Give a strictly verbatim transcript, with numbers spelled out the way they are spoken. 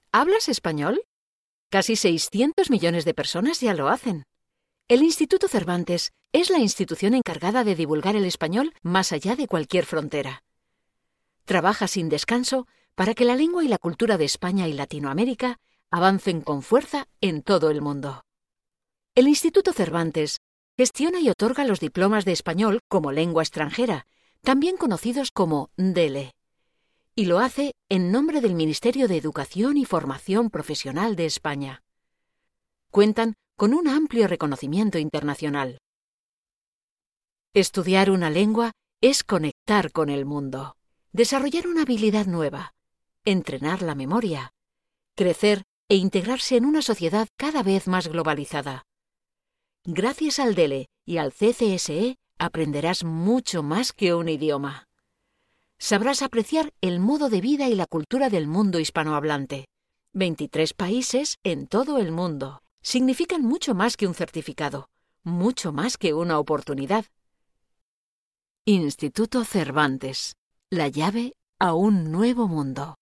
¿Hablas español? Casi seiscientos millones de personas ya lo hacen. El Instituto Cervantes es la institución encargada de divulgar el español más allá de cualquier frontera. Trabaja sin descanso para que la lengua y la cultura de España y Latinoamérica avancen con fuerza en todo el mundo. El Instituto Cervantes gestiona y otorga los diplomas de español como lengua extranjera, también conocidos como D E L E, y lo hace en nombre del Ministerio de Educación y Formación Profesional de España. Cuentan con un amplio reconocimiento internacional. Estudiar una lengua es conectar con el mundo, desarrollar una habilidad nueva, entrenar la memoria, crecer e integrarse en una sociedad cada vez más globalizada. Gracias al D E L E y al C C S E aprenderás mucho más que un idioma. Sabrás apreciar el modo de vida y la cultura del mundo hispanohablante. veintitrés países en todo el mundo. Significan mucho más que un certificado, mucho más que una oportunidad. Instituto Cervantes. La llave a un nuevo mundo.